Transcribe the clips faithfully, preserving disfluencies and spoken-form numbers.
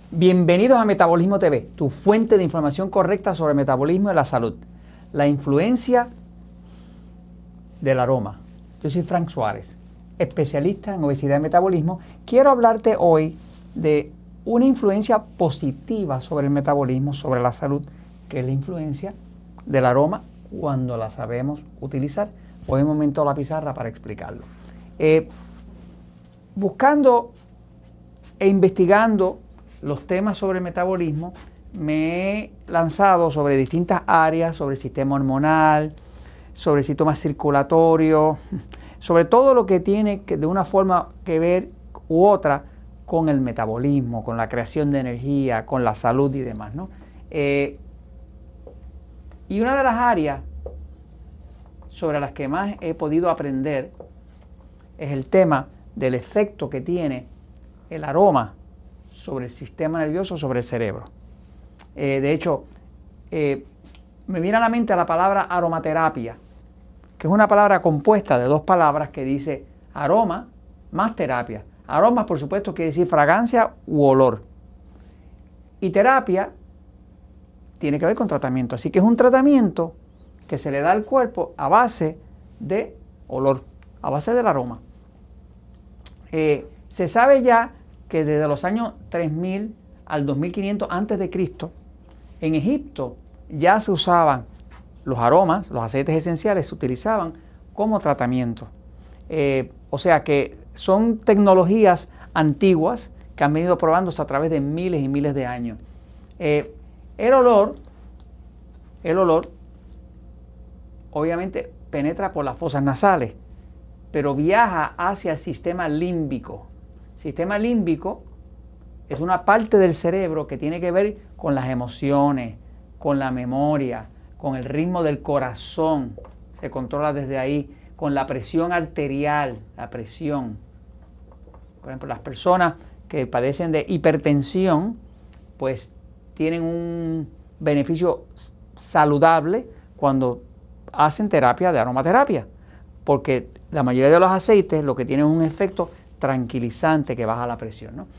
Bienvenidos a Metabolismo T V, tu fuente de información correcta sobre el metabolismo y la salud. La influencia del aroma. Yo soy Frank Suárez, especialista en obesidad y metabolismo. Quiero hablarte hoy de una influencia positiva sobre el metabolismo, sobre la salud, que es la influencia del aroma cuando la sabemos utilizar. Voy un momento a la pizarra para explicarlo. Eh, buscando e investigando los temas sobre el metabolismo, me he lanzado sobre distintas áreas, sobre el sistema hormonal, sobre el sistema circulatorio, sobre todo lo que tiene que, de una forma que ver u otra con el metabolismo, con la creación de energía, con la salud y demás, ¿no? Eh, y una de las áreas sobre las que más he podido aprender es el tema del efecto que tiene el aroma sobre el sistema nervioso, sobre el cerebro. Eh, de hecho, eh, me viene a la mente la palabra aromaterapia, que es una palabra compuesta de dos palabras que dice aroma más terapia. Aroma, por supuesto, quiere decir fragancia u olor. Y terapia tiene que ver con tratamiento. Así que es un tratamiento que se le da al cuerpo a base de olor, a base del aroma. Eh, se sabe ya que desde los años tres mil al dos mil quinientos antes de Cristo, en Egipto ya se usaban los aromas, los aceites esenciales se utilizaban como tratamiento. Eh, o sea que son tecnologías antiguas que han venido probándose a través de miles y miles de años. Eh, el olor, el olor, obviamente penetra por las fosas nasales, pero viaja hacia el sistema límbico. Sistema límbico es una parte del cerebro que tiene que ver con las emociones, con la memoria, con el ritmo del corazón, se controla desde ahí, con la presión arterial, la presión. Por ejemplo, las personas que padecen de hipertensión, pues tienen un beneficio saludable cuando hacen terapia de aromaterapia, porque la mayoría de los aceites lo que tienen es un efecto tranquilizante que baja la presión, ¿no?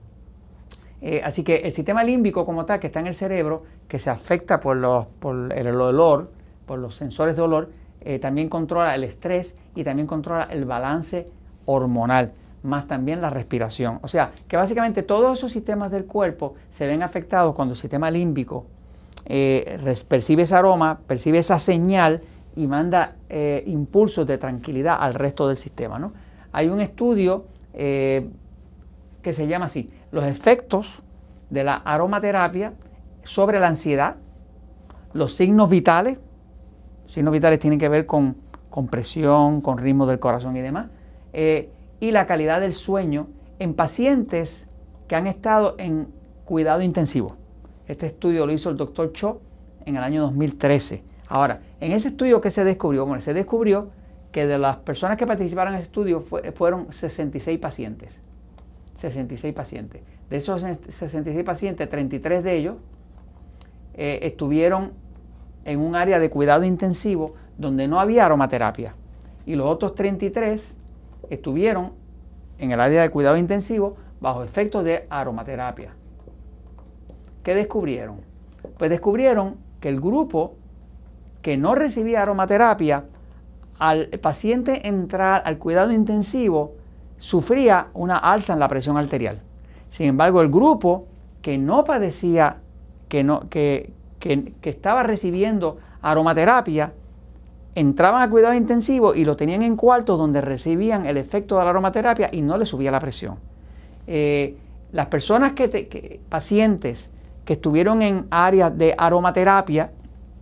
Eh, así que el sistema límbico como tal, que está en el cerebro, que se afecta por, los, por el olor, por los sensores de olor, eh, también controla el estrés y también controla el balance hormonal, más también la respiración. O sea, que básicamente todos esos sistemas del cuerpo se ven afectados cuando el sistema límbico eh, percibe ese aroma, percibe esa señal y manda eh, impulsos de tranquilidad al resto del sistema, ¿no? Hay un estudio eh, que se llama así, los efectos de la aromaterapia sobre la ansiedad, los signos vitales. Signos vitales tienen que ver con, con presión, con ritmo del corazón y demás, eh, y la calidad del sueño en pacientes que han estado en cuidado intensivo. Este estudio lo hizo el doctor Cho en el año dos mil trece. Ahora, en ese estudio, ¿qué se descubrió? Bueno, se descubrió que de las personas que participaron en el estudio fue, fueron sesenta y seis pacientes. sesenta y seis pacientes. De esos sesenta y seis pacientes, treinta y tres de ellos eh, estuvieron en un área de cuidado intensivo donde no había aromaterapia. Y los otros treinta y tres estuvieron en el área de cuidado intensivo bajo efectos de aromaterapia. ¿Qué descubrieron? Pues descubrieron que el grupo que no recibía aromaterapia, al paciente entrar al cuidado intensivo, sufría una alza en la presión arterial. Sin embargo, el grupo que no padecía, que, no, que, que, que estaba recibiendo aromaterapia, entraban al cuidado intensivo y lo tenían en cuartos donde recibían el efecto de la aromaterapia y no les subía la presión. Eh, las personas que, te, que pacientes que estuvieron en áreas de aromaterapia,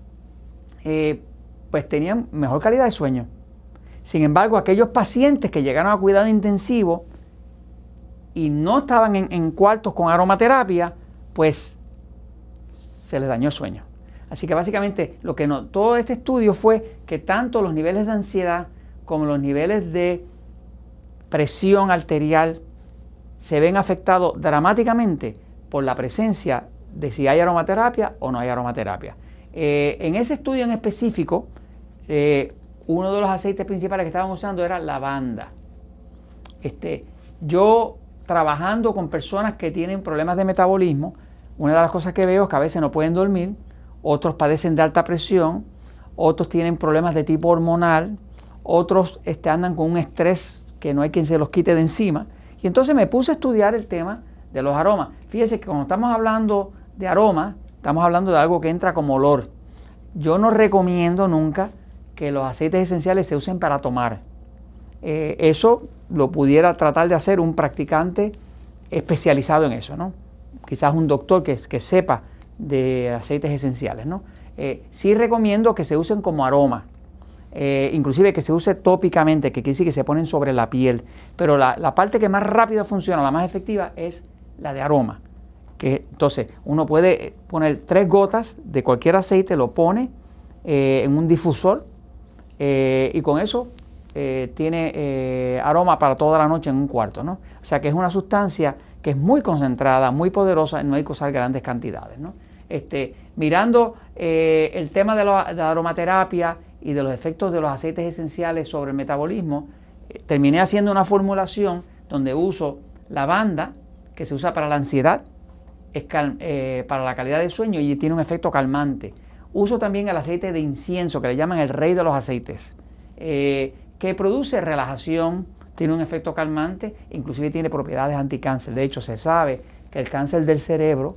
eh, pues tenían mejor calidad de sueño. Sin embargo, aquellos pacientes que llegaron a cuidado intensivo y no estaban en, en cuartos con aromaterapia, pues se les dañó el sueño. Así que básicamente lo que notó este estudio fue que tanto los niveles de ansiedad como los niveles de presión arterial se ven afectados dramáticamente por la presencia de si hay aromaterapia o no hay aromaterapia. Eh, en ese estudio en específico, eh, uno de los aceites principales que estaban usando era lavanda. Este, yo trabajando con personas que tienen problemas de metabolismo, una de las cosas que veo es que a veces no pueden dormir, otros padecen de alta presión, otros tienen problemas de tipo hormonal, otros este, andan con un estrés que no hay quien se los quite de encima. Y entonces me puse a estudiar el tema de los aromas. Fíjese que cuando estamos hablando de aromas, estamos hablando de algo que entra como olor. Yo no recomiendo nunca que los aceites esenciales se usen para tomar. Eh, eso lo pudiera tratar de hacer un practicante especializado en eso, ¿no? Quizás un doctor que, que sepa de aceites esenciales, ¿no? Eh, sí recomiendo que se usen como aroma, eh, inclusive que se use tópicamente, que quiere decir que se ponen sobre la piel, pero la, la parte que más rápido funciona, la más efectiva, es la de aroma. Que, entonces, uno puede poner tres gotas de cualquier aceite, lo pone eh, en un difusor eh, y con eso eh, tiene eh, aroma para toda la noche en un cuarto, ¿no? O sea que es una sustancia que es muy concentrada, muy poderosa, no hay que usar grandes cantidades, ¿no? Este, mirando eh, el tema de, lo, de la aromaterapia y de los efectos de los aceites esenciales sobre el metabolismo, eh, terminé haciendo una formulación donde uso lavanda, que se usa para la ansiedad, es cal, eh, para la calidad del sueño y tiene un efecto calmante. Uso también el aceite de incienso, que le llaman el rey de los aceites, eh, que produce relajación, tiene un efecto calmante, inclusive tiene propiedades anticáncer. De hecho, se sabe que el cáncer del cerebro,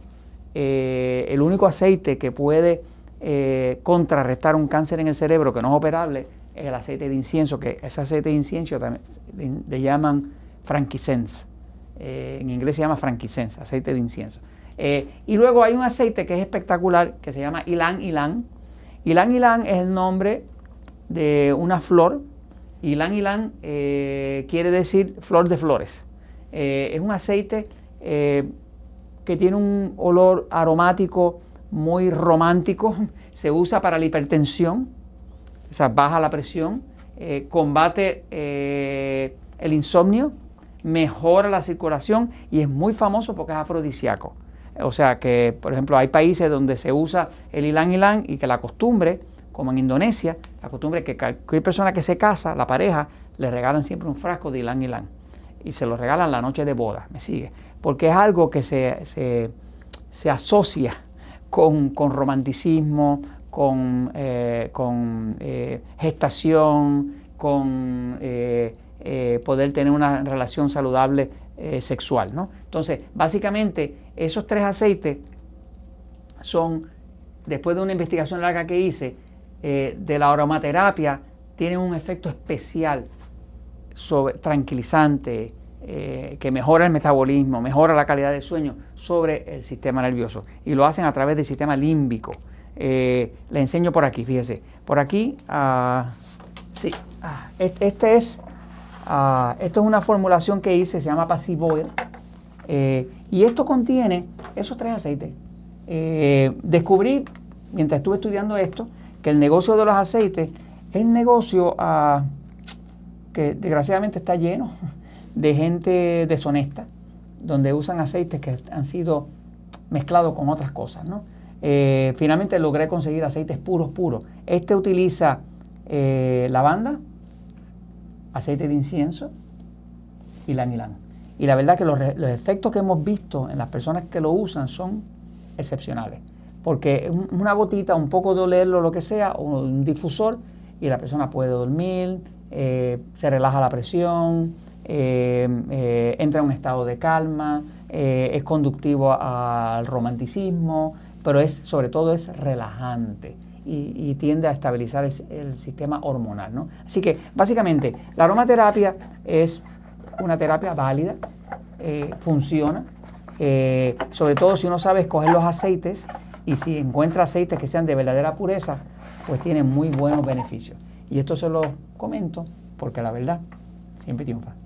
eh, el único aceite que puede eh, contrarrestar un cáncer en el cerebro que no es operable es el aceite de incienso, que ese aceite de incienso también le, le llaman frankincense. Eh, en inglés se llama frankincense, aceite de incienso. Eh, y luego hay un aceite que es espectacular, que se llama ylang ylang. Ylang ylang es el nombre de una flor. Ylang ylang eh, quiere decir flor de flores. Eh, es un aceite eh, que tiene un olor aromático muy romántico. Se usa para la hipertensión, o sea, baja la presión, eh, combate eh, el insomnio, mejora la circulación y es muy famoso porque es afrodisíaco. O sea que, por ejemplo, hay países donde se usa el ylang ylang y que la costumbre, como en Indonesia, la costumbre es que cualquier persona que se casa, la pareja, le regalan siempre un frasco de ylang ylang y se lo regalan la noche de boda, ¿me sigue? Porque es algo que se, se, se asocia con, con romanticismo, con, eh, con eh, gestación, con eh, eh, poder tener una relación saludable eh, sexual, ¿no? Entonces, básicamente, esos tres aceites son, después de una investigación larga que hice, eh, de la aromaterapia, tienen un efecto especial sobre, tranquilizante, eh, que mejora el metabolismo, mejora la calidad del sueño sobre el sistema nervioso. Y lo hacen a través del sistema límbico. Eh, le enseño por aquí, fíjese. Por aquí, uh, sí, uh, este, este es, uh, esto es una formulación que hice, se llama Passive Oil. Eh, y esto contiene esos tres aceites. Eh, descubrí, mientras estuve estudiando esto, que el negocio de los aceites es un negocio uh, que desgraciadamente está lleno de gente deshonesta, donde usan aceites que han sido mezclados con otras cosas, ¿no? Eh, finalmente logré conseguir aceites puros, puros. Este utiliza eh, lavanda, aceite de incienso y ylang ylang. Y la verdad que los, los efectos que hemos visto en las personas que lo usan son excepcionales. Porque una gotita, un poco de olerlo, lo que sea, o un difusor, y la persona puede dormir, eh, se relaja la presión, eh, eh, entra en un estado de calma, eh, es conductivo al romanticismo, pero es, sobre todo es relajante y, y tiende a estabilizar el, el sistema hormonal, ¿no? Así que, básicamente, la aromaterapia es una terapia válida, eh, funciona, eh, sobre todo si uno sabe escoger los aceites y si encuentra aceites que sean de verdadera pureza, pues tiene muy buenos beneficios. Y esto se lo comento porque la verdad siempre triunfa.